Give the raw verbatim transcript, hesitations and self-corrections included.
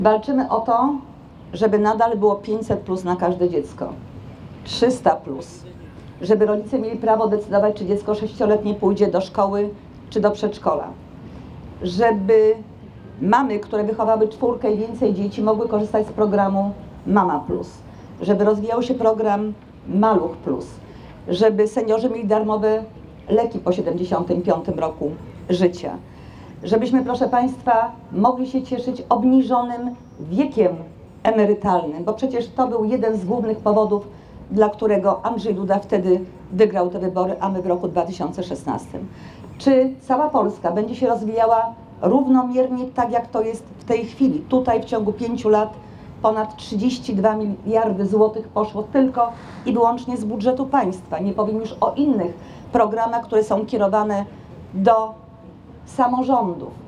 Walczymy o to, żeby nadal było pięćset plus na każde dziecko, trzysta plus, żeby rodzice mieli prawo decydować, czy dziecko sześcioletnie pójdzie do szkoły, czy do przedszkola, żeby mamy, które wychowały czwórkę i więcej dzieci, mogły korzystać z programu Mama Plus, żeby rozwijał się program Maluch Plus, żeby seniorzy mieli darmowe leki po siedemdziesiątym piątym roku życia, żebyśmy, proszę Państwa, mogli się cieszyć obniżonym wiekiem emerytalnym, bo przecież to był jeden z głównych powodów, dla którego Andrzej Duda wtedy wygrał te wybory, a my w roku dwa tysiące szesnastym. Czy cała Polska będzie się rozwijała równomiernie, tak jak to jest w tej chwili? Tutaj w ciągu pięciu lat ponad trzydzieści dwa miliardy złotych poszło tylko i wyłącznie z budżetu państwa. Nie powiem już o innych programach, które są kierowane do samorządów.